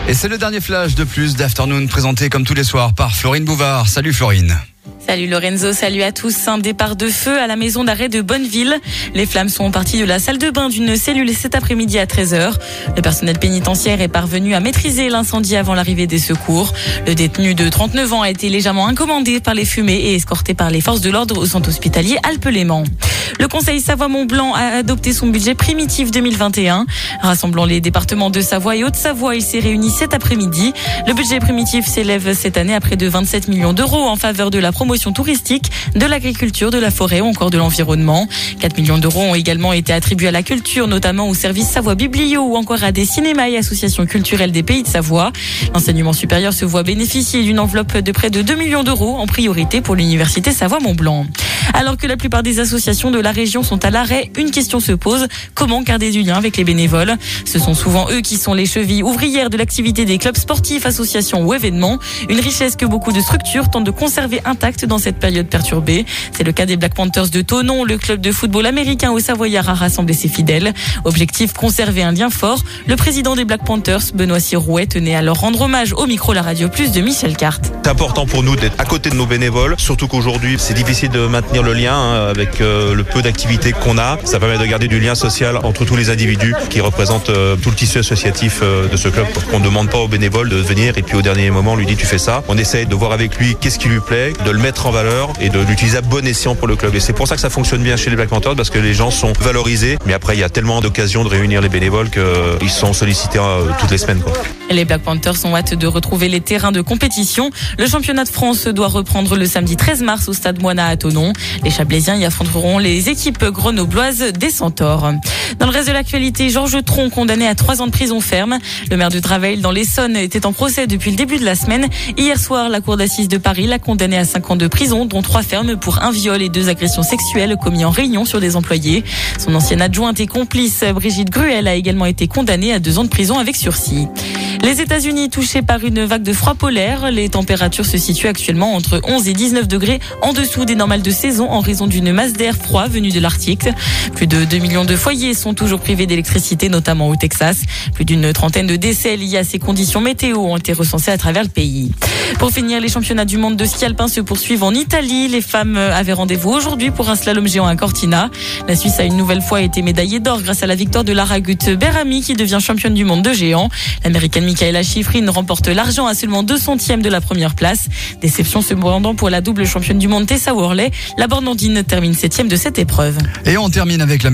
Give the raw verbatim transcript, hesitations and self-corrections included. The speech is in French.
Et c'est le dernier flash de plus d'Afternoon présenté comme tous les soirs par Florine Bouvard. Salut Florine. Salut Lorenzo, salut à tous. Un départ de feu à la maison d'arrêt de Bonneville. Les flammes sont parties de la salle de bain d'une cellule cet après-midi à treize heures. Le personnel pénitentiaire est parvenu à maîtriser l'incendie avant l'arrivée des secours. Le détenu de trente-neuf ans a été légèrement incommandé par les fumées et escorté par les forces de l'ordre au centre hospitalier Alpes-Léman. Le Conseil Savoie-Mont-Blanc a adopté son budget primitif deux mille vingt et un. Rassemblant les départements de Savoie et Haute-Savoie, il s'est réuni cet après-midi. Le budget primitif s'élève cette année à près de vingt-sept millions d'euros en faveur de la promotion touristique, de l'agriculture, de la forêt ou encore de l'environnement. quatre millions d'euros ont également été attribués à la culture, notamment au service Savoie Biblio ou encore à des cinémas et associations culturelles des Pays de Savoie. L'enseignement supérieur se voit bénéficier d'une enveloppe de près de deux millions d'euros en priorité pour l'université Savoie-Mont-Blanc. Alors que la plupart des associations de la région sont à l'arrêt, une question se pose: comment garder du lien avec les bénévoles? Ce sont souvent eux qui sont les chevilles ouvrières de l'activité des clubs sportifs, associations ou événements. Une richesse que beaucoup de structures tentent de conserver intacte dans cette période perturbée. C'est le cas des Black Panthers de Thonon. Le club de football américain au Savoyard a rassemblé ses fidèles. Objectif: conserver un lien fort. Le président des Black Panthers, Benoît Sirouet, tenait à leur rendre hommage au micro La Radio Plus de Michel Carte. C'est important pour nous d'être à côté de nos bénévoles, surtout qu'aujourd'hui c'est difficile de maintenir le lien hein, avec euh, le peu d'activités qu'on a. Ça permet de garder du lien social entre tous les individus qui représentent euh, tout le tissu associatif euh, de ce club. On ne demande pas aux bénévoles de venir et puis au dernier moment on lui dit tu fais ça. On essaye de voir avec lui qu'est-ce qui lui plaît, de le mettre en valeur et de l'utiliser à bon escient pour le club. Et c'est pour ça que ça fonctionne bien chez les Black Panthers, parce que les gens sont valorisés. Mais après il y a tellement d'occasions de réunir les bénévoles qu'ils sont sollicités euh, toutes les semaines, quoi. Les Black Panthers ont hâte de retrouver les terrains de compétition. Le championnat de France doit reprendre le samedi treize mars au stade Moina à Thonon. Les Chablaisiens y affronteront les équipes grenobloises des Centaures. Dans le reste de l'actualité, Georges Tron, condamné à trois ans de prison ferme. Le maire de Draveil dans l'Essonne était en procès depuis le début de la semaine. Hier soir, la cour d'assises de Paris l'a condamné à cinq ans de prison, dont trois fermes pour un viol et deux agressions sexuelles commis en réunion sur des employés. Son ancienne adjointe et complice, Brigitte Gruel, a également été condamnée à deux ans de prison avec sursis. Les États-Unis touchés par une vague de froid polaire. Les températures se situent actuellement entre onze et dix-neuf degrés en dessous des normales de saison en raison d'une masse d'air froid venue de l'Arctique. Plus de deux millions de foyers sont toujours privés d'électricité, notamment au Texas. Plus d'une trentaine de décès liés à ces conditions météo ont été recensés à travers le pays. Pour finir, les championnats du monde de ski alpin se poursuivent en Italie. Les femmes avaient rendez-vous aujourd'hui pour un slalom géant à Cortina. La Suisse a une nouvelle fois été médaillée d'or grâce à la victoire de Lara Gut-Berami qui devient championne du monde de géant. L'américaine Michaela Schifrin remporte l'argent à seulement deux centièmes de la première place. Déception cependant pour la double championne du monde Tessa Worley. La Bornandine termine septième de cette épreuve. Et on termine avec la